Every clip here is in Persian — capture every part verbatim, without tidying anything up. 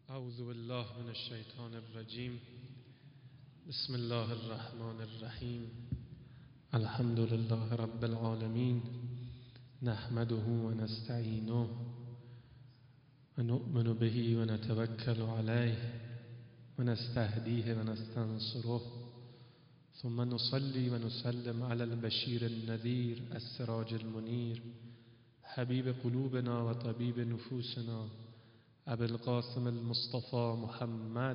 اعوذ بالله من الشیطان الرجیم. بسم الله الرحمن الرحیم. الحمد لله رب العالمین. نحمده و نستعینه و نؤمن به و نتوکل علیه و نستهدیه و نستنصره، ثم نصلي و نسلم علی البشیر النذیر السراج المنیر حبیب قلوبنا و طبیب نفوسنا ابی القاسم المصطفى محمد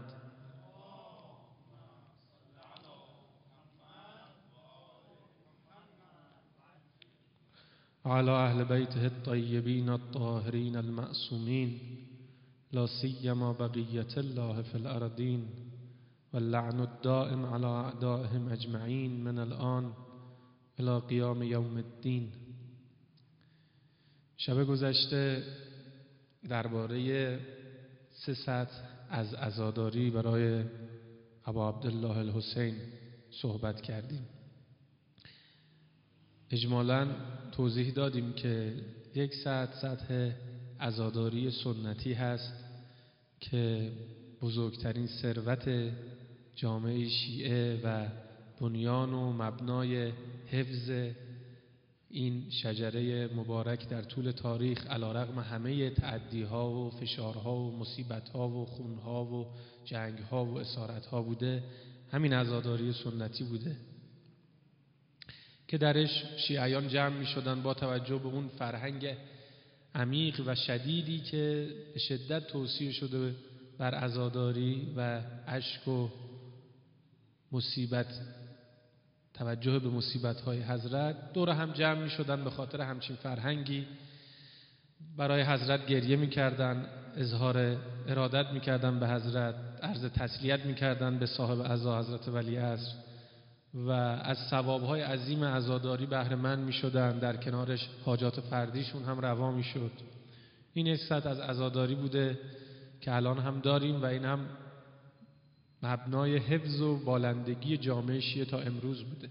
وعلى اهل بیته الطیبین الطاهرین المعصومین، لا سیما بقیة الله فی الارضین واللعن الدائم على اعدائهم اجمعین من الان الى قیام یوم الدین. شب گذشته درباره سه سطح از عزاداری برای ابا عبدالله الحسین صحبت کردیم. اجمالاً توضیح دادیم که یک سطح سطح عزاداری سنتی هست که بزرگترین ثروت جامعه شیعه و بنیان و مبنای حفظ این شجره مبارک در طول تاریخ علیرغم همه تعدی‌ها و فشارها و مصیبت‌ها و خون‌ها و جنگ‌ها و اسارت‌ها بوده، همین عزاداری سنتی بوده که درش شیعیان جمع می‌شدن با توجه به اون فرهنگ عمیق و شدیدی که به شدت توصیه شده بر عزاداری و اشک و مصیبت، توجه به مصیبت‌های حضرت. دور هم جمع می‌شدن به خاطر همچین فرهنگی، برای حضرت گریه می‌کردن، اظهار ارادت می‌کردن به حضرت، عرض تسلیت می‌کردن به صاحب عزا حضرت ولیعصر و از ثواب‌های عظیم عزاداری بهره مند می‌شدن. در کنارش حاجات فردیشون هم روا می‌شد. این یک سطح از عزاداری بوده که الان هم داریم و این هم مبنای حفظ و بالندگی جامعه شیعه تا امروز بوده.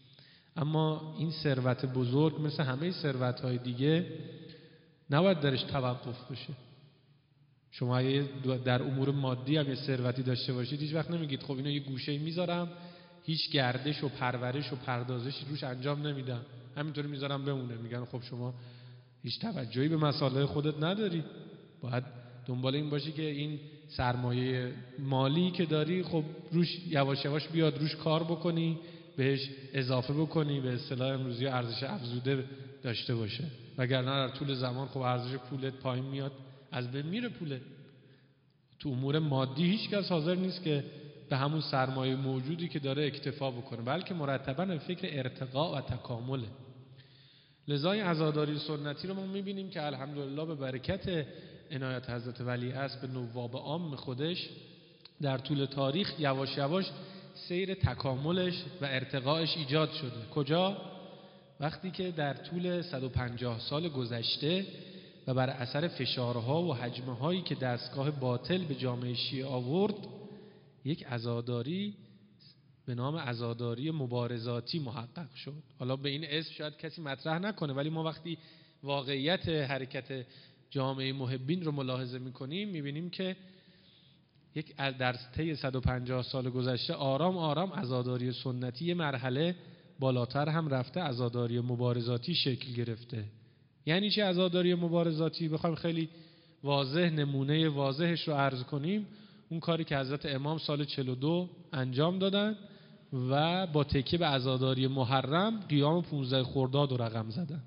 اما این ثروت بزرگ مثل همه ثروت‌های دیگه نباید درش توقف بشه. شما اگه در امور مادی هم یه ثروتی داشته باشید، هیچ وقت نمیگید خب اینو یه گوشه‌ای میذارم، هیچ گردش و پرورش و پردازشی روش انجام نمیدم، همینطوری میذارم بمونه. میگن خب شما هیچ توجهی به مسائل خودت نداری. باید دنبال این باشی که این سرمایه مالی که داری خب روش یواش یواش بیاد روش کار بکنی، بهش اضافه بکنی، به اصطلاح امروزی ارزش افزوده داشته باشه، وگرنه در طول زمان خب ارزش پولت پایین میاد، از بین میره پولت. تو امور مادی هیچ کس حاضر نیست که به همون سرمایه موجودی که داره اکتفا بکنه، بلکه مرتباً به فکر ارتقاء و تکامله. لذا این عزاداری سنتی رو ما میبینیم که الحمدلله به برکت عنایت حضرت ولیعصر به نواب عام خودش در طول تاریخ یواش یواش سیر تکاملش و ارتقاءش ایجاد شده. کجا؟ وقتی که در طول صد و پنجاه سال گذشته و بر اثر فشارها و حجمه هایی که دستگاه باطل به جامعه شیعه آورد، یک عزاداری به نام عزاداری مبارزاتی محقق شد. حالا به این اسم شاید کسی مطرح نکنه، ولی ما وقتی واقعیت حرکت جامعه محبین رو ملاحظه میکنیم میبینیم که یک در طی صد و پنجاه سال گذشته آرام آرام عزاداری سنتی یه مرحله بالاتر هم رفته، عزاداری مبارزاتی شکل گرفته. یعنی چه عزاداری مبارزاتی؟ بخوایم خیلی واضح نمونه واضحش رو عرض کنیم، اون کاری که حضرت امام سال چهل و دو انجام دادن و با تکیه به عزاداری محرم قیام پانزده خرداد رو رقم زدن،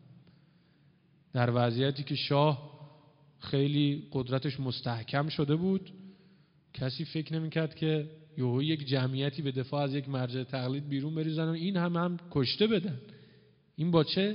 در وضعیتی که شاه خیلی قدرتش مستحکم شده بود. کسی فکر نمی‌کرد که یهو یک جمعیتی به دفاع از یک مرجع تقلید بیرون بریزن و این هم هم کشته بدن. این با چه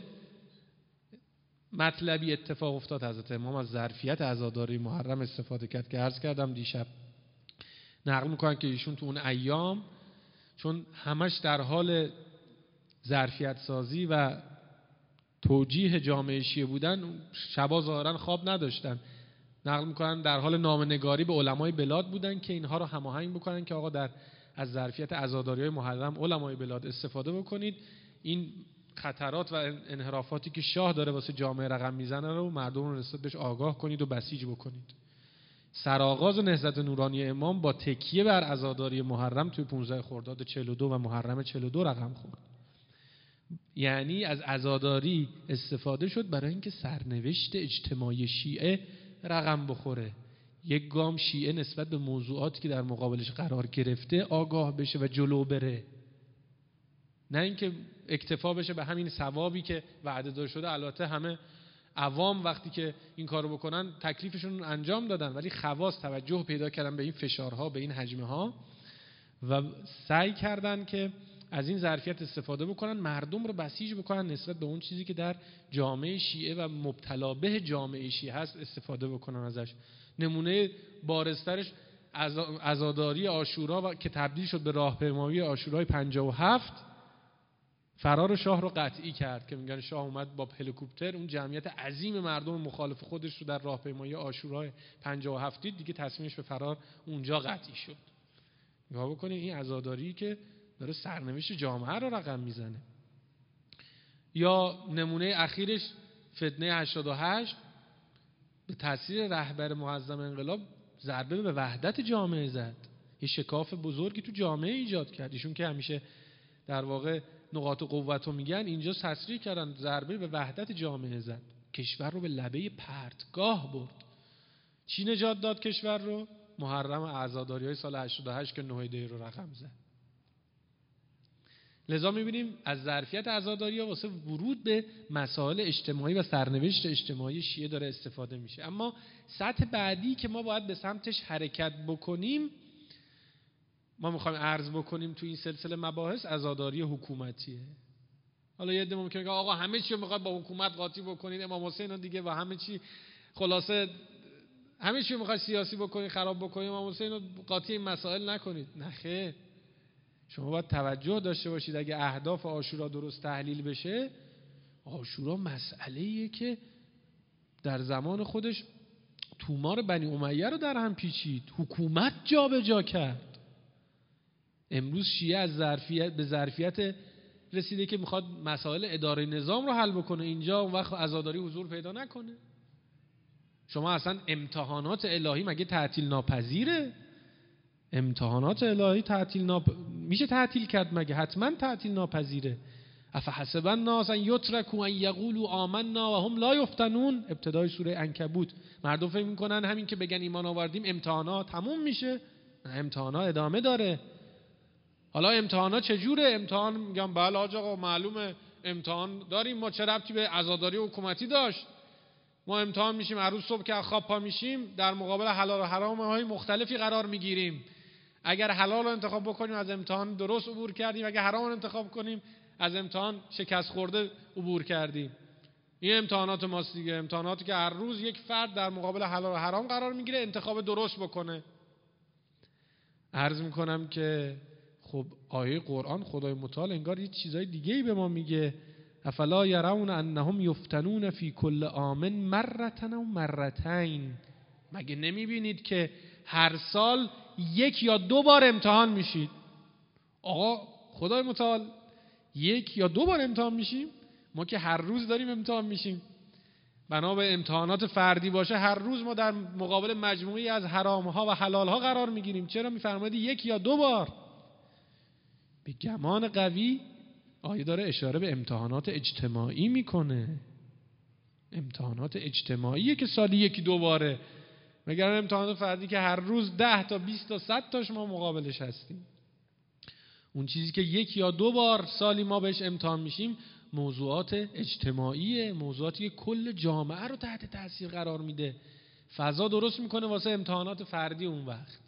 مطلبی اتفاق افتاد؟ حضرت امام از ظرفیت عزاداری محرم استفاده کرد که عرض کردم دیشب. نقل میکنن که ایشون تو اون ایام چون همش در حال ظرفیت سازی و توجیه جامعه شیعه بودن، شبا ظاهرا خواب نداشتن. نقل میکنن در حال نامه‌نگاری به علمای بلاد بودن که اینها رو هماهنگ بکنن که آقا در از ظرفیت عزاداری‌های محرم علمای بلاد استفاده بکنید، این خطرات و انحرافاتی که شاه داره واسه جامعه رقم میزنه رو مردم رو نسبت بهش آگاه کنید و بسیج بکنید. سرآغاز نهضت نورانی امام با تکیه بر عزاداری محرم توی پانزده خرداد چهل و دو و محرم چهل و دو رقم خورد. یعنی از عزاداری استفاده شد برای اینکه سرنوشت اجتماعی شیعه رقم بخوره. یک گام شیعه نسبت به موضوعاتی که در مقابلش قرار گرفته آگاه بشه و جلو بره، نه اینکه اکتفا بشه به همین ثوابی که وعده داده شده. البته همه عوام وقتی که این کارو بکنن تکلیفشون انجام دادن، ولی خواص توجه پیدا کردن به این فشارها، به این حجمه ها و سعی کردن که از این ظرفیت استفاده بکنن، مردم رو بسیج بکنن نسبت به اون چیزی که در جامعه شیعه و مبتلا به جامعه شیعه هست استفاده بکنن ازش. نمونه بارزترش عزاداری عاشورا که تبدیل شد به راهپیمایی عاشورای پنجاه و هفت، فرار شاه رو قطعی کرد که میگن شاه اومد با هلیکوپتر اون جمعیت عظیم مردم مخالف خودش رو در راهپیمایی عاشورای پنجاه و هفت دید، دیگه تصمیمش به فرار اونجا قطعی شد. نگاه بکنید این عزاداری که داره سرنوشت جامعه رو رقم میزنه. یا نمونه اخیرش فتنه هشتاد و هشت به تاثیر رهبر معظم انقلاب ضربه به وحدت جامعه زد، یه شکاف بزرگی تو جامعه ایجاد کرد. ایشون که همیشه در واقع نقاط قوت رو میگن، اینجا تصریح کردن ضربه به وحدت جامعه زد، کشور رو به لبه پرتگاه برد. چی نجات داد کشور رو؟ محرم عزاداری های سال هشتاد و هشت که نه دی رو رقم زد. لذا میبینیم از ظرفیت عزاداری ها واسه ورود به مسائل اجتماعی و سرنوشت اجتماعی شیعه داره استفاده میشه. اما سطح بعدی که ما باید به سمتش حرکت بکنیم، ما میخوایم عرض بکنیم تو این سلسله مباحث، عزاداری حکومتیه. حالا یه عده ممکنه که آقا همه چی رو میخواد با حکومت قاطی بکنید، امام حسین دیگه و همه چی، خلاصه همه چی رو میخواد سیاسی بکنید، خراب بکنید، امام حسین رو قاطی این مسائل نکنید. نه خیر، شما باید توجه داشته باشید اگه اهداف عاشورا درست تحلیل بشه، عاشورا مسئله‌ایه که در زمان خودش تومار بنی امیه رو در هم پیچید، حکومت جا به جا کرد. امروز شیعه از ظرفیت به ظرفیت رسیده که میخواد مسائل اداره نظام رو حل بکنه، اینجا اون وقت عزاداری حضور پیدا نکنه. شما اصلا امتحانات الهی مگه تعطیل ناپذیره؟ امتحانات الهی تعطیل ناپ... میشه تعطیل کرد مگه؟ حتما تعطیل ناپذیره. افحسب الناس ان یترکوا ان یقولوا آمنا و هم لا یفتنون، ابتدای سوره عنکبوت. مردم فکر میکنن همین که بگن ایمان آوردیم امتحانات تموم میشه. نه، امتحانات ادامه داره. حالا امتحانات چجوره؟ امتحان میگم بله آقا معلومه امتحان داریم، ما چه ربطی به عزاداری حکومتی داشت؟ ما امتحان میشیم، هر روز صبح که خواب پا میشیم در مقابل حلال و حرام های مختلفی قرار میگیریم. اگر حلال رو انتخاب بکنیم از امتحان درست عبور کردیم، اگر حرام رو انتخاب کنیم از امتحان شکست خورده عبور کردیم. این امتحانات ماست دیگه، امتحاناتی که هر روز یک فرد در مقابل حلال و حرام قرار میگیره انتخاب درست بکنه. عرض میکنم که خب آیه قرآن خدای متعال انگار یه چیزای دیگه‌ای به ما میگه. افلا یرون انهم یفتنون فی کل عام مرتن و مرتین، مگه نمیبینید که هر سال یک یا دو بار امتحان میشید؟ آقا خدای متعال یک یا دو بار امتحان میشیم؟ ما که هر روز داریم امتحان میشیم. بنا به امتحانات فردی باشه هر روز ما در مقابل مجموعی از حرامها و حلالها قرار میگیریم. چرا میفرمایید یک یا دو بار؟ به گمان قوی آیه داره اشاره به امتحانات اجتماعی میکنه. امتحانات اجتماعیه که سالی یکی دو باره، مگر امتحانات فردی که هر روز ده تا بیست تا صد تاش ما مقابلش هستیم. اون چیزی که یک یا دو بار سالی ما بهش امتحان میشیم موضوعات اجتماعیه، موضوعاتی که کل جامعه رو تحت تاثیر قرار میده، فضا درست میکنه واسه امتحانات فردی اون وقت.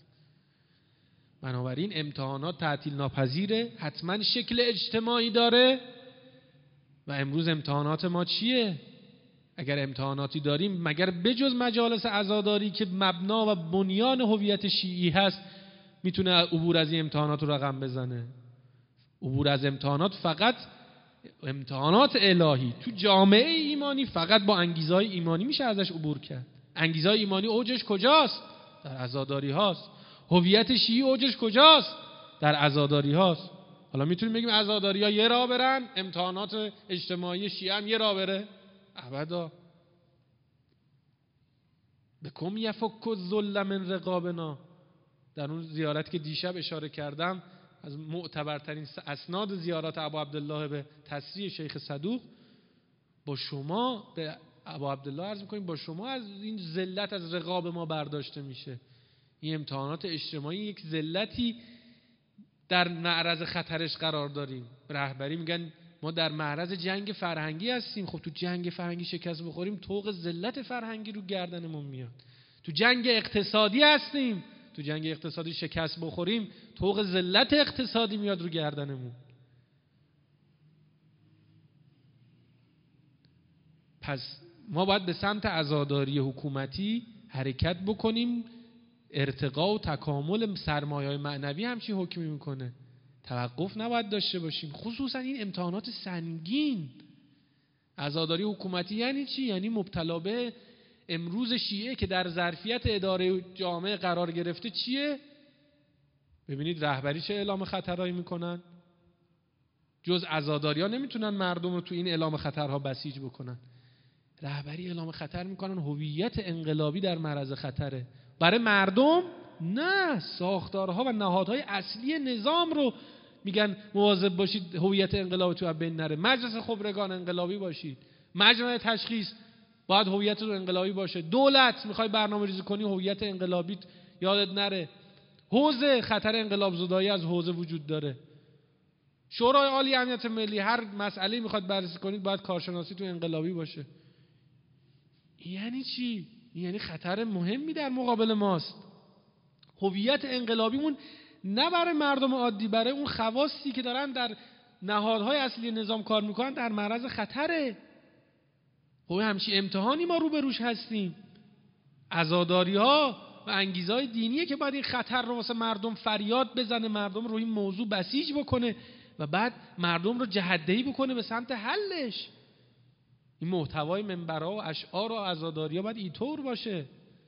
بنابراین امتحانات تعطیل ناپذیره، حتما شکل اجتماعی داره. و امروز امتحانات ما چیه؟ اگر امتحاناتی داریم مگر بجز مجالس عزاداری که مبنا و بنیان هویت شیعی هست میتونه عبور از این امتحانات رو رقم بزنه؟ عبور از امتحانات فقط امتحانات الهی تو جامعه ایمانی فقط با انگیزهای ایمانی میشه ازش عبور کرد. انگیزهای ایمانی اوجش کجاست؟ در عزاداری هاست. هویت شیعی اوجش کجاست؟ در عزاداری هاست. حالا میتونیم بگیم عزاداری ها یه راه برن، امتحانات اجتماعی شیعه هم یه راه بره؟ ابدا. بکم یفک الذل من رقابنا. در اون زیارتی که دیشب اشاره کردم از معتبرترین اسناد زیارات ابا عبدالله به تصریح شیخ صدوق، با شما به ابا عبدالله عرض می‌کنیم با شما از این ذلت از رقاب ما برداشته میشه. این امتحانات اجتماعی یک ذلتی در معرض خطرش قرار داریم. رهبری میگن ما در معرض جنگ فرهنگی هستیم. خب تو جنگ فرهنگی شکست بخوریم طوق ذلت فرهنگی رو گردنمون میاد. تو جنگ اقتصادی هستیم، تو جنگ اقتصادی شکست بخوریم طوق ذلت اقتصادی میاد رو گردنمون. پس ما باید به سمت عزاداری حکومتی حرکت بکنیم. ارتقا و تکامل سرمایه‌های معنوی همچین حکمی میکنه، توقف نباید داشته باشیم. خصوصا این امتحانات سنگین. عزاداری حکومتی یعنی چی؟ یعنی مبتلا به امروز شیعه که در ظرفیت اداره جامعه قرار گرفته چیه؟ ببینید رهبری چه اعلام خطرهایی میکنن. جز عزاداری ها نمیتونن مردم رو تو این اعلام خطرها بسیج بکنن. رهبری اعلام خطر میکنن، هویت انقلابی در معرض خطره. برای مردم نه، ساختارها و نهادهای اصلی نظام رو میگن مواظب باشید هویت انقلابی تو بین نره. مجلس خبرگان انقلابی باشید، مجمع تشخیص باید هویت رو انقلابی باشه. دولت میخوای برنامه ریزی کنی هویت انقلابی یادت نره. حوزه خطر انقلاب زدایی از حوزه وجود داره. شورای عالی امنیت ملی هر مسئله میخواد بررسی کنید باید کارشناسی تو انقلابی باشه. یعنی چی؟ یعنی خطر مهمی در مقابل ماست. هویت انقلابیمون نه برای مردم عادی، برای اون خواصی که دارن در نهادهای اصلی نظام کار میکنن در معرض خطره. خب همچین امتحانی ما روبروش هستیم. عزاداری ها و انگیزه های دینیه که باید این خطر رو واسه مردم فریاد بزنه، مردم رو این موضوع بسیج بکنه و بعد مردم رو جهت‌دهی بکنه به سمت حلش. این محتوای منبرها و اشعار و عزاداری‌ها باید اینطور باشه،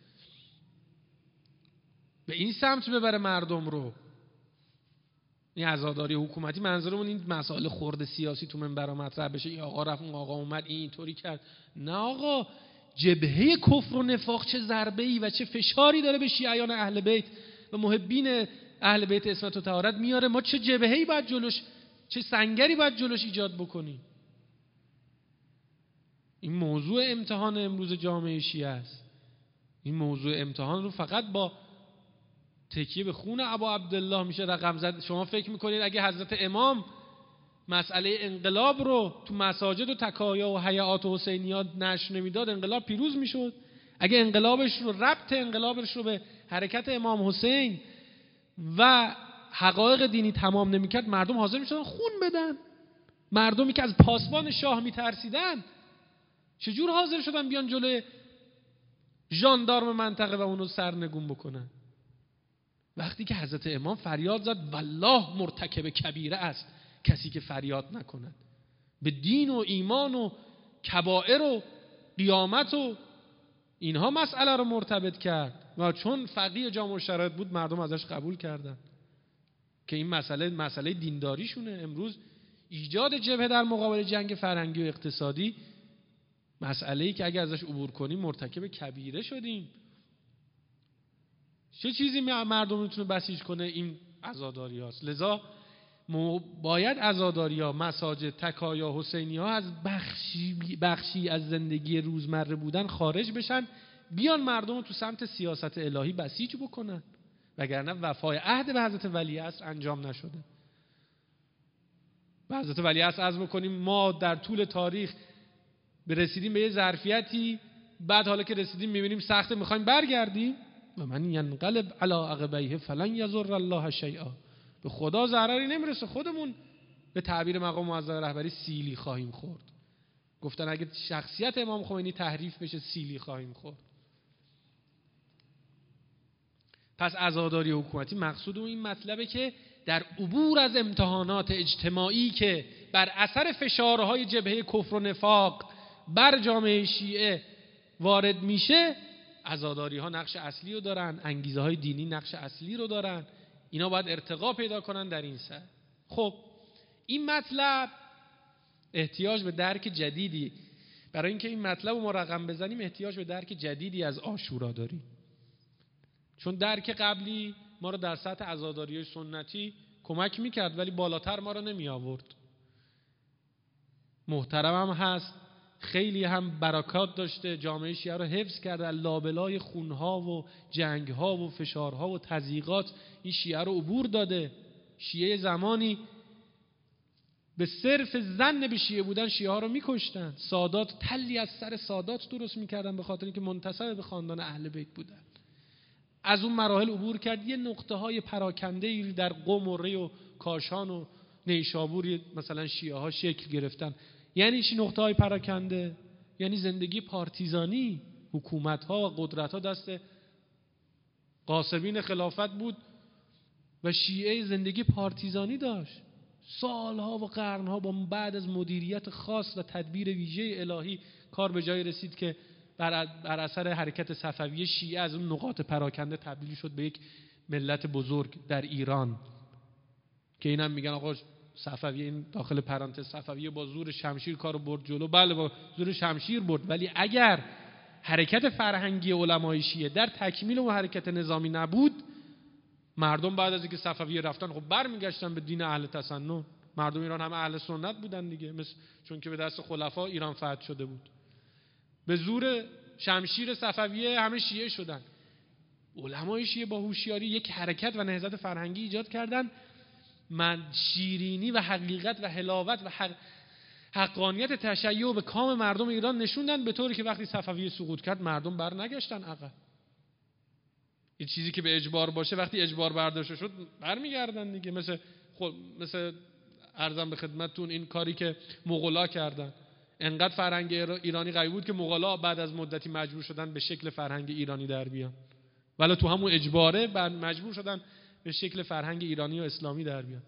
به این سمت ببره مردم رو. این عزاداری حکومتی منظورمون این مسائل خرد سیاسی تو منبرها مطرح بشه، این آقا رفت اون آقا اومد این اینطوری کرد. نه آقا، جبهه کفر و نفاق چه ضربه‌ای و چه فشاری داره به شیعیان اهل بیت و محبین اهل بیت عصمت و طهارت میاره. ما چه جبهه‌ای باید جلوش، چه سنگری باید جلوش ایجاد بکنیم. این موضوع امتحان امروز جامعه شیعه است. این موضوع امتحان رو فقط با تکیه به خون ابا عبدالله میشه رقم زد. شما فکر میکنید اگه حضرت امام مسئله انقلاب رو تو مساجد و تکایا و حیات و حسینیات نشر نمیداد انقلاب پیروز میشد؟ اگه انقلابش رو، ربط انقلابش رو به حرکت امام حسین و حقایق دینی تمام نمیکرد، مردم حاضر میشدن خون بدن. مردمی که از پاسبان شاه میترسیدن چجور حاضر شدن بیان جلوی ژاندارم منطقه و اونو سرنگون بکنن؟ وقتی که حضرت امام فریاد زد والله مرتکب کبیره است کسی که فریاد نکند، به دین و ایمان و کبائر و قیامت و اینها مسئله رو مرتبط کرد و چون فقیه جامع الشرایط بود مردم ازش قبول کردن که این مسئله مسئله دینداریشونه. امروز ایجاد جبهه در مقابل جنگ فرهنگی و اقتصادی مسئله‌ای که اگه ازش عبور کنیم مرتکب کبیره شدیم. چه چیزی مردم میتونه بسیج کنه؟ این عزاداری هاست. لذا باید عزاداری ها، مساجد، تکایا، حسینی ها از بخشی, بخشی از زندگی روزمره بودن خارج بشن، بیان مردم رو تو سمت سیاست الهی بسیج بکنن، وگرنه وفای عهد به حضرت ولیعصر انجام نشده. به حضرت ولیعصر عرض میکنیم ما در طول تاریخ برسیدیم به یه ظرفیتی، بعد حالا که رسیدیم میبینیم سخته میخوایم برگردیم. و من ینقلب علی عقبیه فلن یضر الله شیئا. به خدا ضرری نمیرسه، خودمون به تعبیر مقام معظم رهبری سیلی خواهیم خورد. گفتن اگه شخصیت امام خمینی تحریف بشه سیلی خواهیم خورد. پس عزاداری حکومتی مقصود اون این مطلبه که در عبور از امتحانات اجتماعی که بر اثر فشارهای جبهه کفر و نفاق بر جامعه شیعه وارد میشه، عزاداری ها نقش اصلی رو دارن، انگیزه های دینی نقش اصلی رو دارن. اینا باید ارتقا پیدا کنن در این سر. خب این مطلب احتیاج به درک جدیدی برای اینکه این مطلب رو ما رقم بزنیم احتیاج به درک جدیدی از عاشورا داریم، چون درک قبلی ما رو در سطح عزاداری‌های سنتی کمک میکرد ولی بالاتر ما رو نمی آورد. محترم هم هست، خیلی هم برکات داشته، جامعه شیعه رو حفظ کرده، لابلای خونها و جنگها و فشارها و تضییقات این شیعه رو عبور داده. شیعه زمانی به صرف ظن به شیعه بودن شیعه ها رو میکشتن، سادات تلی از سر سادات درست میکردن به خاطر اینکه منتسب به خاندان اهل بیت بودن. از اون مراحل عبور کرد، یه نقطه های پراکنده در قم و ری و کاشان و نیشابور مثلا شیعه ها شکل گرفتن. یعنی چی نقطه های پراکنده؟ یعنی زندگی پارتیزانی، حکومت ها و قدرت ها دست غاصبین خلافت بود و شیعه زندگی پارتیزانی داشت. سالها و قرنها با بعد از مدیریت خاص و تدبیر ویژه الهی کار به جای رسید که بر, بر اثر حرکت صفویه شیعه از اون نقاط پراکنده تبدیل شد به یک ملت بزرگ در ایران، که اینم میگن آقا صفویه، این داخل پرانتز، صفویه با زور شمشیر کارو برد جلو. بله با زور شمشیر برد، ولی اگر حرکت فرهنگی علمای شیعه در تکمیل و حرکت نظامی نبود، مردم بعد از اینکه صفویه رفتن خب برمیگشتن به دین اهل تسنن. مردم ایران هم اهل سنت بودن دیگه، مثل چون که به دست خلفا ایران فتح شده بود. به زور شمشیر صفویه همه شیعه شدن. علمای شیعه با هوشیاری یک حرکت و نهضت فرهنگی ایجاد کردن. من شیرینی و حقیقت و حلاوت و حق حقانیت تشیع به کام مردم ایران نشوندن، به طوری که وقتی صفویه سقوط کرد مردم بر نگشتن عقب. این چیزی که به اجبار باشه وقتی اجبار برداشته شد برمیگردن دیگه. مثل خود مثل عرضم به خدمتتون این کاری که مغولا کردن، انقدر فرهنگ ایرانی قوی بود که مغولا بعد از مدتی مجبور شدن به شکل فرهنگ ایرانی در بیان، ولی تو همون اجباره بعد مجبور شدن به شکل فرهنگ ایرانی و اسلامی در بیان.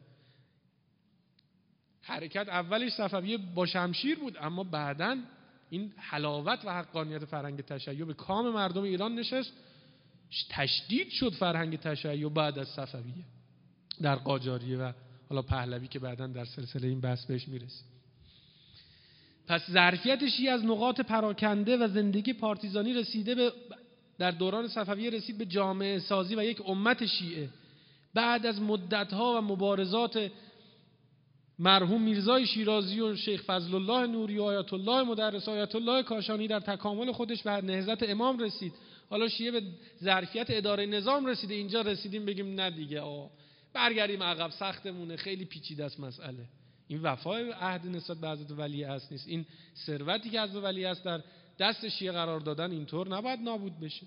حرکت اولش صفویه با شمشیر بود، اما بعداً این حلاوت و حقانیت فرهنگ تشیع به کام مردم ایران نشست، تشدید شد فرهنگ تشیع بعد از صفویه در قاجاریه و حالا پهلوی که بعداً در سلسله این بحث بهش میرسیم. پس ظرفیت شیعه از نقاط پراکنده و زندگی پارتیزانی رسیده به در دوران صفویه رسید به جامعه سازی و یک امت شیعه. بعد از مدت‌ها و مبارزات مرحوم میرزای شیرازی و شیخ فضل الله نوری و آیت الله مدرس و آیت الله کاشانی در تکامل خودش به نهضت امام رسید. حالا شیعه به ظرفیت اداره نظام رسیده. اینجا رسیدیم بگیم نه دیگه آه برگردیم عقب، سختمونه، خیلی پیچیده است مسئله. این وفای عهد نسبت به حضرت ولی است نیست. این ثروتی که حضرت ولی است در دست شیعه قرار دادن اینطور نباید نابود بشه.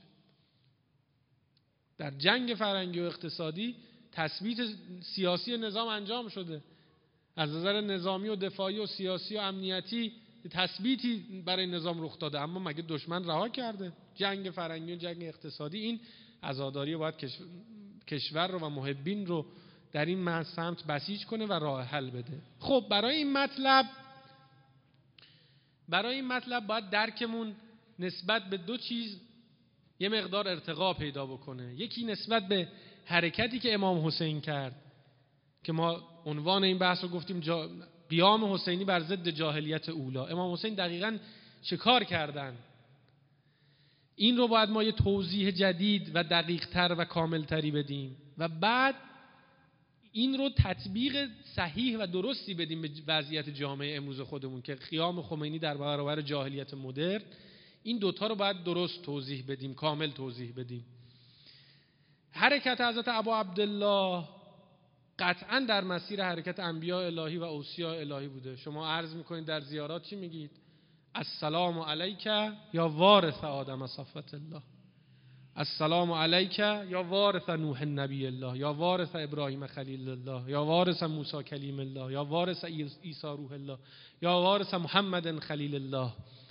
در جنگ فرهنگی و اقتصادی تثبیت سیاسی نظام انجام شده، از نظر نظامی و دفاعی و سیاسی و امنیتی تثبیتی برای نظام رخ داده، اما مگه دشمن رها کرده؟ جنگ فرهنگی و جنگ اقتصادی، این عزاداری باید کشور رو و محبین رو در این سمت بسیج کنه و راه حل بده. خب برای این مطلب برای این مطلب باید درکمون نسبت به دو چیز یه مقدار ارتقا پیدا بکنه. یکی نسبت به حرکتی که امام حسین کرد که ما عنوان این بحث رو گفتیم جا... قیام حسینی بر ضد جاهلیت اولا. امام حسین دقیقاً چه کار کردن؟ این رو باید ما یه توضیح جدید و دقیق‌تر و کاملتری بدیم و بعد این رو تطبیق صحیح و درستی بدیم به وضعیت جامعه امروز خودمون که قیام خمینی در برابر جاهلیت مدرن. این دوتا رو باید درست توضیح بدیم، کامل توضیح بدیم. حرکت حضرت ابا عبدالله قطعاً در مسیر حرکت انبیاء الهی و اوصیاء الهی بوده. شما عرض میکنید در زیارات چی میگید؟ السلام علیک یا وارث آدم صفوت الله، السلام علیک یا وارث نوح نبی الله، یا وارث ابراهیم خلیل الله، یا وارث موسی کلیم الله، یا وارث عیسی روح الله، یا وارث محمد خلیل الله.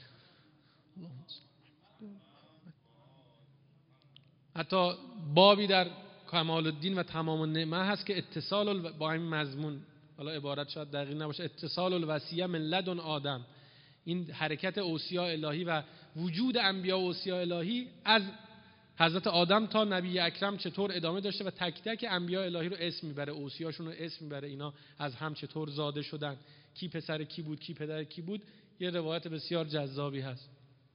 حتی بابی در کمال الدین و تمام النعمه هست که اتصال با این مضمون، حالا عبارت شاید دقیق نباشه، اتصال الوصیه من لدن آدم، این حرکت اوصیاء الهی و وجود انبیاء و اوصیاء الهی از حضرت آدم تا نبی اکرم چطور ادامه داشته و تک تک انبیاء الهی رو اسم میبره، اوصیاشون رو اسم میبره، اینا از هم چطور زاده شدن، کی پسر کی بود، کی پدر کی بود. یه روایت بسیار جذابی هست.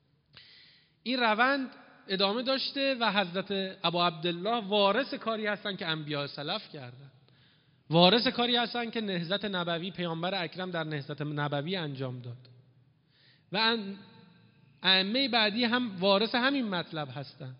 این روند ادامه داشته و حضرت ابا عبدالله وارث کاری هستن که انبیاء سلف کردن، وارث کاری هستن که نهضت نبوی پیامبر اکرم در نهضت نبوی انجام داد و ائمه بعدی هم وارث همین مطلب هستن،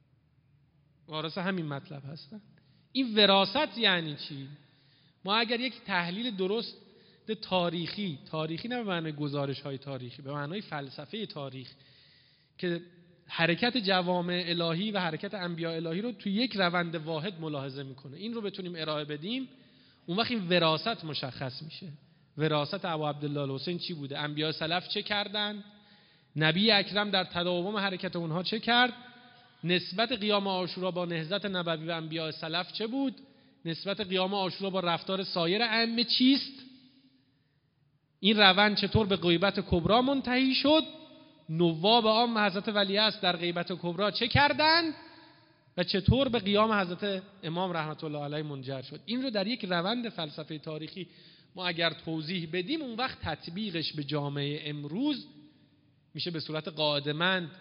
وارث همین مطلب هستن. این وراثت یعنی چی؟ ما اگر یک تحلیل درست تاریخی، تاریخی نه به معنای گزارش های تاریخی، به معنای فلسفه تاریخ که حرکت جوامع الهی و حرکت انبیاء الهی رو توی یک روند واحد ملاحظه میکنه، این رو بتونیم ارائه بدیم، اون وقت این وراثت مشخص میشه. وراثت ابو عبدالله الحسین چی بوده؟ انبیاء سلف چه کردن؟ نبی اکرم در تداوم حرکت اونها چه کرد؟ نسبت قیام عاشورا با نهضت نبوی و انبیاء سلف چه بود؟ نسبت قیام عاشورا با رفتار سایر ائمه چیست؟ این روند چطور به غیبت کبرا منتهی شد؟ نواب عام حضرت ولیعصر در غیبت کبرا چه کردند و چطور به قیام حضرت امام رحمت الله علیه منجر شد؟ این رو در یک روند فلسفه تاریخی ما اگر توضیح بدیم، اون وقت تطبیقش به جامعه امروز میشه به صورت قاعده‌مند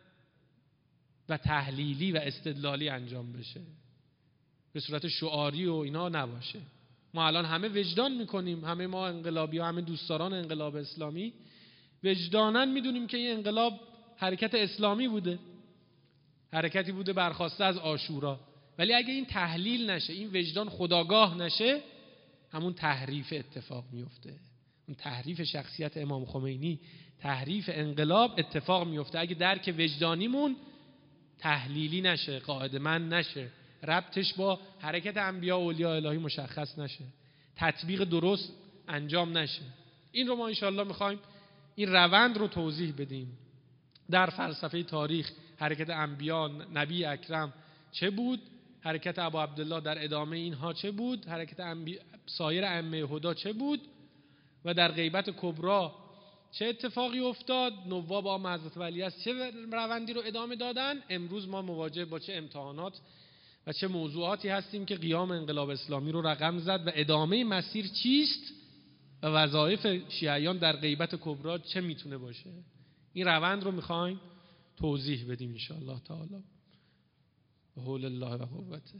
و تحلیلی و استدلالی انجام بشه، به صورت شعاری و اینا نباشه. ما الان همه وجدان میکنیم، همه ما انقلابی ها، همه دوستداران انقلاب اسلامی وجداناً میدونیم که این انقلاب حرکت اسلامی بوده، حرکتی بوده برخواسته از عاشورا، ولی اگه این تحلیل نشه، این وجدان خودآگاه نشه، همون تحریف اتفاق میفته، اون تحریف شخصیت امام خمینی، تحریف انقلاب اتفاق میفته اگه درک وجدانیمون تحلیلی نشه، قاعده‌مند نشه، ربطش با حرکت انبیاء و اولیاء الهی مشخص نشه، تطبیق درست انجام نشه. این رو ما انشاءالله میخوایم این روند رو توضیح بدیم. در فلسفه تاریخ حرکت انبیاء، نبی اکرم چه بود؟ حرکت ابو عبدالله در ادامه اینها چه بود؟ حرکت انبی... سایر ائمه هدا چه بود؟ و در غیبت کبرا چه اتفاقی افتاد؟ نواب عام حضرت ولیعصر چه روندی رو ادامه دادن؟ امروز ما مواجه با چه امتحانات و چه موضوعاتی هستیم که قیام انقلاب اسلامی رو رقم زد و ادامه مسیر چیست و وظایف شیعیان در غیبت کبرا چه میتونه باشه؟ این روند رو میخوایم توضیح بدیم ان شاء الله تعالی. به حول الله و قوته.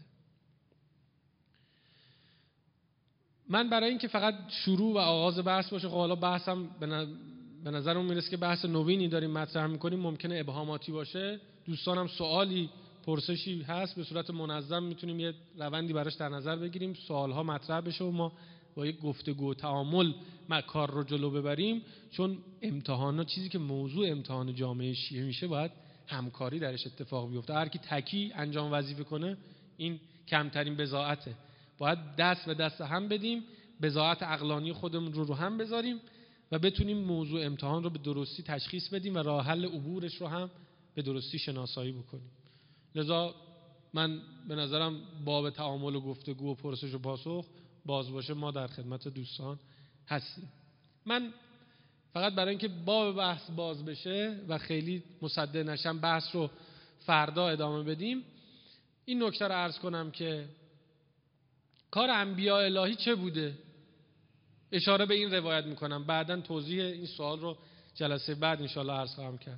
من برای اینکه فقط شروع و آغاز بحث باشه، خب حالا بحثم به نظرم میرسه که بحث نوینی داریم مطرح میکنیم، ممکنه ابهاماتی باشه، دوستانم سوالی پرسشی هست به صورت منظم میتونیم یه روندی براش در نظر بگیریم، سوالها مطرح بشه و ما با یک گفتگو تعامل کار رو جلو ببریم. چون امتحانا چیزی که موضوع امتحان جامعه شیعه میشه باید همکاری درش اتفاق بیفته. هر کی تکی انجام وظیفه کنه این کمترین بضاعته. باید دست به دست هم بدیم، بضاعت عقلانی خودمون رو رو هم بذاریم و بتونیم موضوع امتحان رو به درستی تشخیص بدیم و راه حل عبورش رو هم به درستی شناسایی بکنیم. لذا من به نظرم باب تعامل و گفتگو و پرسش و پاسخ باز باشه، ما در خدمت دوستان هستیم. من فقط برای اینکه باب بحث باز بشه و خیلی مصدق نشم بحث رو فردا ادامه بدیم، این نکته رو عرض کنم که کار انبیاء الهی چه بوده؟ اشاره به این روایت میکنم، بعداً توضیح این سوال رو جلسه بعد انشاءالله عرض خواهم کرد.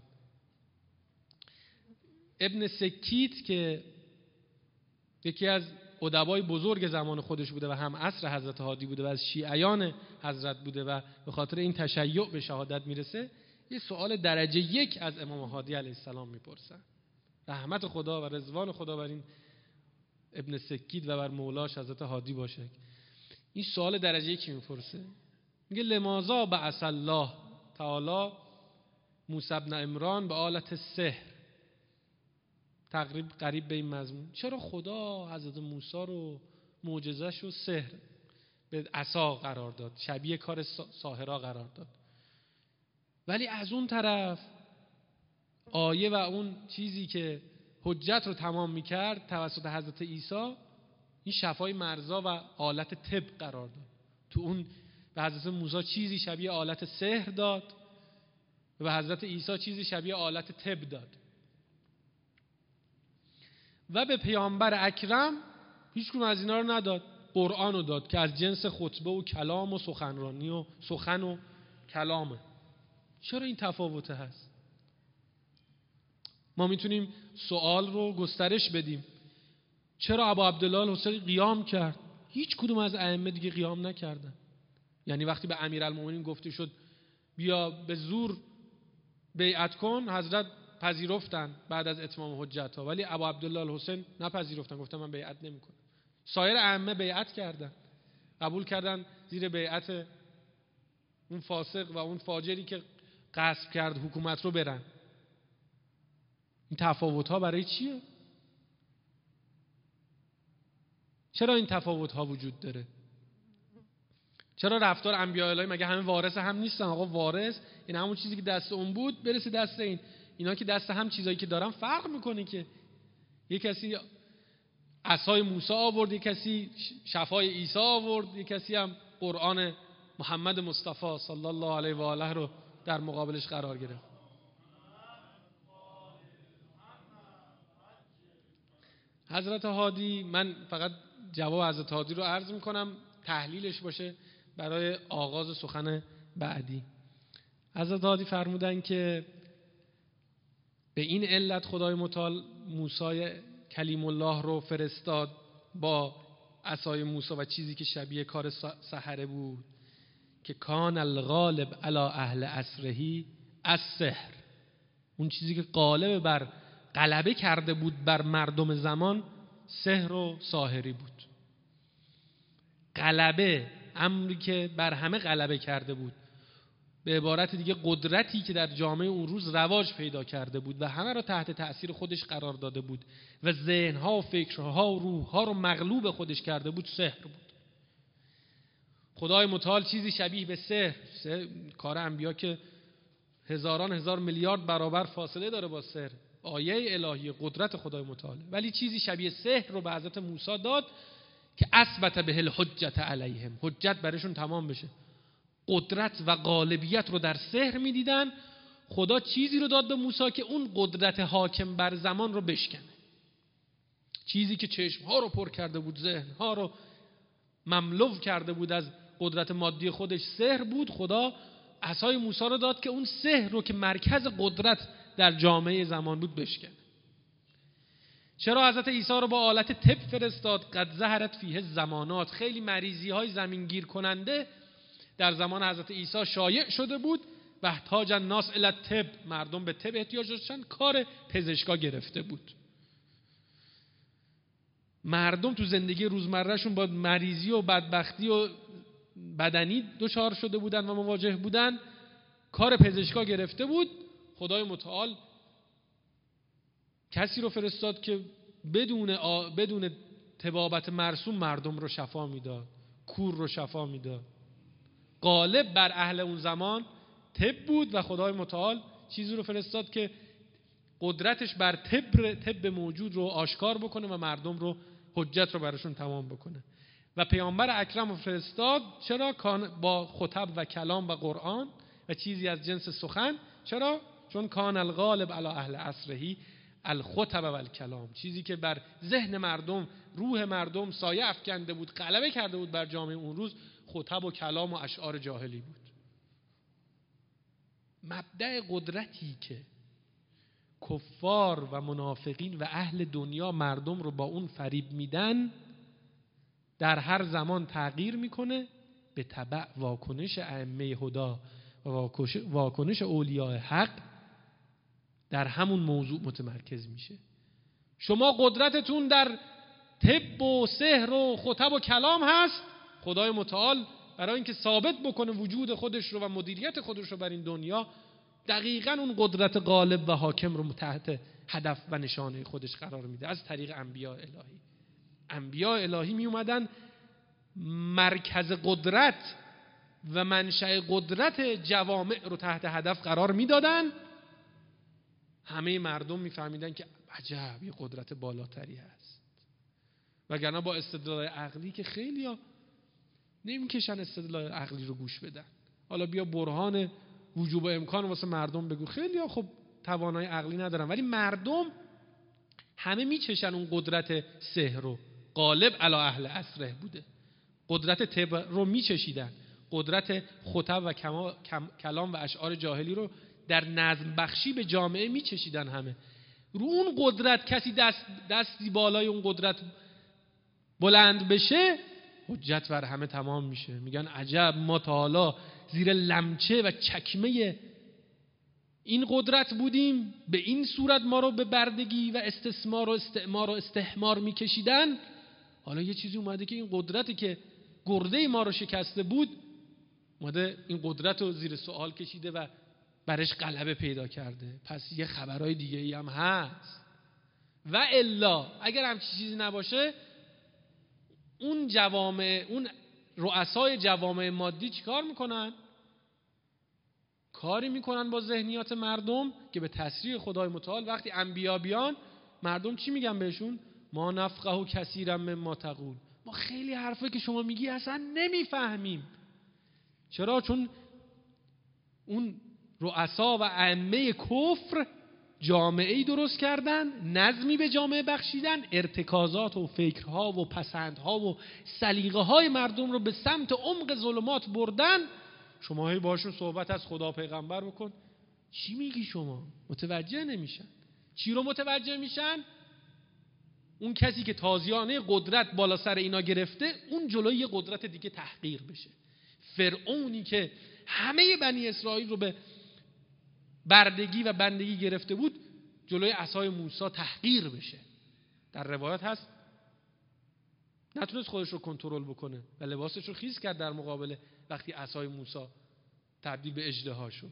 ابن سکیت که یکی از ادبای بزرگ زمان خودش بوده و هم عصر حضرت هادی بوده و از شیعیان حضرت بوده و به خاطر این تشیع به شهادت میرسه، یه سوال درجه یک از امام هادی علیه السلام میپرسن. رحمت خدا و رضوان خدا بر این ابن سکیت و بر مولاش حضرت هادی باشه. این سوال درجه یکی میپرسه، میگه لماذا بعث الله تعالی موسی بن عمران به آلت سحر؟ تقریب قریب به این مضمون، چرا خدا حضرت موسی رو معجزه‌ش رو سحر به عصا قرار داد، شبیه کار ساحرا قرار داد، ولی از اون طرف آیه و اون چیزی که حجت رو تمام میکرد توسط حضرت عیسی، این شفای مرزا و آلت طب قرار داد. تو اون به حضرت موسی چیزی شبیه آلت سحر داد و به حضرت عیسی چیزی شبیه آلت طب داد و به پیامبر اکرم هیچ کدوم از اینا رو نداد. قرآن رو داد که از جنس خطبه و کلام و سخنرانی و سخن و کلامه، چرا این تفاوت هست؟ ما میتونیم سوال رو گسترش بدیم. چرا ابا عبدالله الحسین قیام کرد؟ هیچ کدوم از ائمه دیگه قیام نکردن. یعنی وقتی به امیرالمومنین گفته شد بیا به زور بیعت کن، حضرت پذیرفتن بعد از اتمام حجت ها، ولی ابا عبدالله الحسین نپذیرفتن، گفتن من بیعت نمیکنم. سایر ائمه بیعت کردن، قبول کردن زیر بیعت اون فاسق و اون فاجری که غصب کرد حکومت رو برن. این تفاوت ها برای چیه؟ چرا این تفاوت ها وجود داره؟ چرا رفتار انبیاء الهی مگه همه وارث هم نیستن؟ آقا وارث این همون چیزی که دست اون بود برسه دست این. اینا که دست هم چیزایی که دارن فرق میکنه که یک کسی عصای موسی آورد، یک کسی شفای عیسی آورد، یک کسی هم قرآن محمد مصطفی صلی الله علیه و آله رو در مقابلش قرار گرفت. حضرت هادی، من فقط جواب حضرت هادی رو عرض میکنم تحلیلش باشه برای آغاز سخن بعدی. حضرت هادی فرمودن که به این علت خدای متعال موسی کلیم الله رو فرستاد با عصای موسی و چیزی که شبیه کار سحره بود که کان الغالب علی اهل عصره السحر، اون چیزی که غالب بر غلبه کرده بود بر مردم زمان سحر و ساحری بود. غلبه، امری که بر همه غلبه کرده بود، به عبارت دیگه قدرتی که در جامعه اون روز رواج پیدا کرده بود و همه را تحت تأثیر خودش قرار داده بود و ذهنها و فکرها و روحها رو مغلوب خودش کرده بود، سحر بود. خدای متعال چیزی شبیه به سحر، سحر کار انبیا که هزاران هزار میلیارد برابر فاصله داره با سحر، آیه الهی قدرت خدای متعال، ولی چیزی شبیه سحر رو به حضرت موسی داد که اثبت به الحجت علیهم، حجت برشون تمام بشه. قدرت و غالبیت رو در سحر میدیدن. خدا چیزی رو داد به موسی که اون قدرت حاکم بر زمان رو بشکنه. چیزی که چشمها رو پر کرده بود، ذهنها رو مملو کرده بود از قدرت مادی خودش، سحر بود. خدا عصای موسی رو داد که اون سحر رو که مرکز قدرت در جامعه زمان بود بشکنه. چرا حضرت عیسی رو با آلت طب فرستاد؟ قد ظهرت فیه زمانات، خیلی مریضی های زمینگیر کننده در زمان حضرت عیسی شایع شده بود و احتاج الناس الی الطب، مردم به طب احتیاج داشتن، کار پزشکا گرفته بود. مردم تو زندگی روزمرهشون با مریضی و بدبختی و بدنی دچار شده بودن و مواجه بودن، کار پزشکا گرفته بود. خدای متعال کسی رو فرستاد که بدون آ... بدون طبابت مرسوم مردم رو شفا میداد، کور رو شفا میداد. غالب بر اهل اون زمان طب بود و خدای متعال چیزی رو فرستاد که قدرتش بر طب طب موجود رو آشکار بکنه و مردم رو حجت رو براشون تمام بکنه. و پیامبر اکرم رو فرستاد. چرا؟ با خطب و کلام و قرآن و چیزی از جنس سخن. چرا؟ چون کان الغالب علی اهل عصره الخطب و الکلام، چیزی که بر ذهن مردم، روح مردم سایه افکنده بود، غلبه کرده بود بر جامعه اون روز، خطب و کلام و اشعار جاهلی بود. مبدأ قدرتی که کفار و منافقین و اهل دنیا مردم رو با اون فریب میدن در هر زمان تغییر میکنه، به تبع واکنش ائمه هدا و واکنش اولیاء حق در همون موضوع متمرکز میشه. شما قدرتتون در طب و سحر و خطب و کلام هست. خدای متعال برای اینکه ثابت بکنه وجود خودش رو و مدیریت خودش رو بر این دنیا، دقیقاً اون قدرت غالب و حاکم رو تحت هدف و نشانه خودش قرار میده از طریق انبیاء الهی. انبیاء الهی می اومدن مرکز قدرت و منشأ قدرت جوامع رو تحت هدف قرار میدادن. همه مردم میفهمیدن که عجب یه قدرت بالاتری هست، وگرنه با استدلال عقلی که خیلی ها نمیکشن استدلال عقلی رو گوش بدن. حالا بیا برهان وجوب و امکان واسه مردم بگو، خیلی ها خب توانایی عقلی ندارن، ولی مردم همه میچشن اون قدرت سحر رو. غالب علی اهل عصره بوده، قدرت طب رو میچشیدن. قدرت خطب و کلام و اشعار جاهلی رو در نظم بخشی به جامعه میچشیدن همه. رو اون قدرت کسی دست دستی بالای اون قدرت بلند بشه، حجت بر همه تمام میشه. میگن عجب، ما تا حالا زیر لمچه و چکمه این قدرت بودیم، به این صورت ما رو به بردگی و استثمار و استعمار و استحمار میکشیدن. حالا یه چیزی اومده که این قدرتی که گرده ما رو شکسته بود، اومده این قدرت رو زیر سوال کشیده و برش غلبه پیدا کرده. پس یه خبرهای دیگه ای هم هست. و الا اگر همچین چیزی نباشه، اون جوامع، اون رؤسای جوامع مادی چیکار میکنن؟ کاری میکنن با ذهنیات مردم که به تصریح خدای متعال وقتی انبیا بیان، مردم چی میگن بهشون؟ ما نفقه کثیرا مما تقول. ما خیلی حرفایی که شما میگی اصلا نمیفهمیم. چرا؟ چون اون رؤسا و ائمه کفر جامعه‌ای درست کردن، نظمی به جامعه بخشیدن، ارتکازات و فکرها و پسندها و سلیقه‌های مردم رو به سمت عمق ظلمات بردن. شما هی باشون صحبت از خدا پیغمبر بکن، چی میگی شما؟ متوجه نمیشن. چی رو متوجه میشن؟ اون کسی که تازیانه قدرت بالا سر اینا گرفته، اون جلوی یه قدرت دیگه تحقیر بشه. فرعونی که همه بنی اسرائیل رو به بردگی و بندگی گرفته بود، جلوی عصای موسی تحقیر بشه. در روایت هست نتونست خودش رو کنترل بکنه و لباسش رو خیس کرد در مقابل وقتی عصای موسی تبدیل به اژدها شد.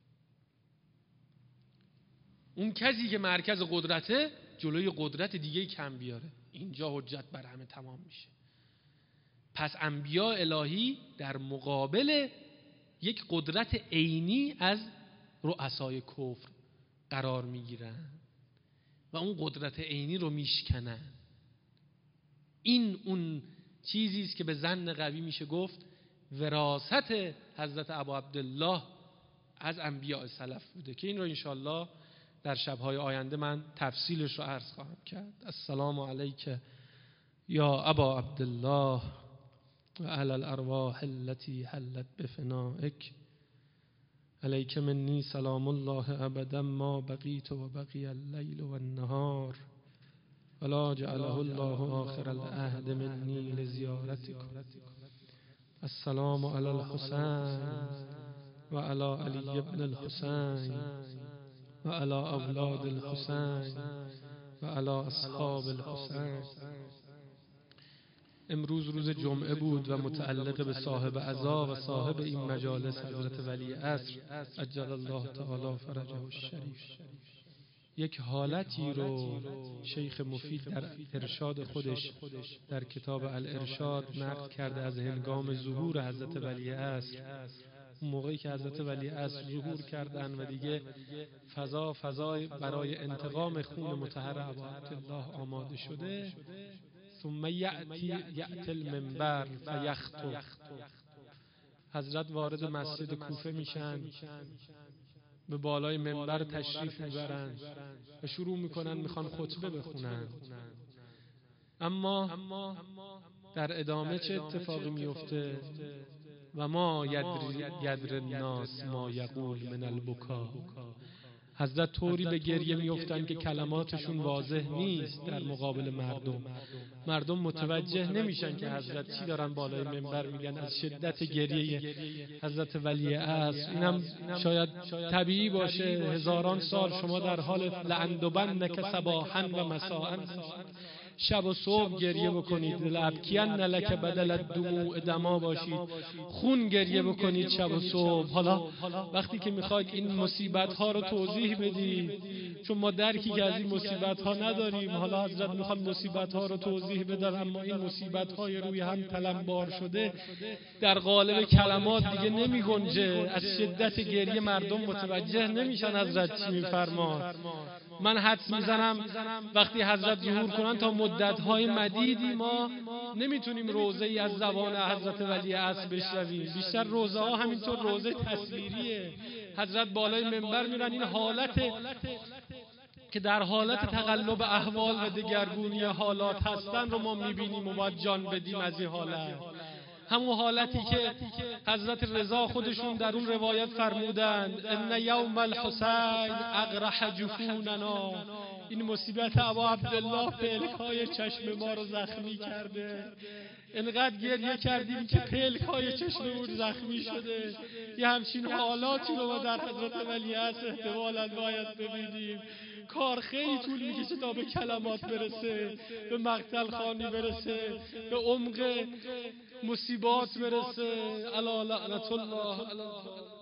اون کسی که مرکز قدرته جلوی قدرت دیگه کم بیاره. اینجا حجت بر همه تمام میشه. پس انبیاء الهی در مقابل یک قدرت عینی از رؤسای کفر قرار میگیرن و اون قدرت عینی رو میشکنن. این اون چیزی است که به ظن قوی میشه گفت وراثت حضرت ابا عبدالله از انبیاء سلف بوده که این رو انشالله در شبهای آینده من تفصیلش رو عرض خواهم کرد. السلام علیک یا ابا عبدالله و علی الارواح التي حلت بفنائک، علیک منی سلام الله ابدا ما بقیت و بقی اللیل و النهار ولا جعله الله آخر العهد منی لزیارتکم. السلام علی الحسین و علی علی ابن الحسین و علی اولاد الحسین و علی اصحاب الحسین. امروز روز جمعه بود و متعلق به صاحب عزا و صاحب این مجالس حضرت ولی عصر عجل الله تعالی فرجه الشریف یک حالتی رو شیخ مفید در ارشاد خودش در کتاب الارشاد نقل کرده از هنگام ظهور حضرت ولی عصر. موقعی که حضرت ولی عصر ظهور کردن و دیگه فضا فضای برای انتقام خون مطهر ابا عبدالله آماده شده، ثم یأتی یأتی المنبر فیخطب. حضرت وارد مسجد کوفه میشن، به بالای منبر تشریف میبرن و شروع میکنن میخوان خطبه بخونن. اما در ادامه چه اتفاقی میفته؟ و ما یدر الناس ما یقول من البکا. حضرت طوری به گریه میافتند که کلماتشون واضح نیست در مقابل مردم. مردم متوجه نمیشن که حضرت چی دارن بالای منبر میگن از شدت گریه حضرت ولی عصر. اینم شاید طبیعی باشه، هزاران سال شما در حال لعندبنک صباحا و مساء، شب و صبح گریه بکنید، لابکین لک بدل الدموع دما باشید، خون گریه بکنید شب و صبح. حالا وقتی که میخواید این مصیبت ها رو توضیح بدید، چون ما درکی که از این مصیبت ها نداریم، حالا حضرت میخوان مصیبت ها رو توضیح بدن، اما این مصیبت های روی هم تلمبار شده در قالب کلمات دیگه نمی گنجه. از شدت گریه مردم متوجه نمیشن حضرت چی میفرمان. من حدس میزنم وقتی حضرت ظهور کنن تا مدت‌های مدیدی ما نمیتونیم روزه ای از زبان حضرت ولی عصر بشنویم. بیشتر روزه ها همینطور روزه تصویریه. حضرت بالای منبر میرن، این حالت که در حالت تقلب احوال و دگرگونی حالات هستن رو ما میبینیم و باید جان بدیم از این حالت. همون حالتی که حضرت رضا خودشون در اون روایت فرمودند ان یوم الحسین اقرح جفوننا، این مصیبت ابا عبدالله پلک‌های چشم ما رو زخمی کرده، انقدر گریه کردیم که پلک‌های چشممون زخمی شده. یه همچین حالاتی رو ما در حضرت ولیعصر احتمالاً باید ببینیم. کار خیلی طول میکشه تا به کلمات برسه، به مقتل خوانی برسه، به عمق مصیبات برسه. الا لعنت الله علی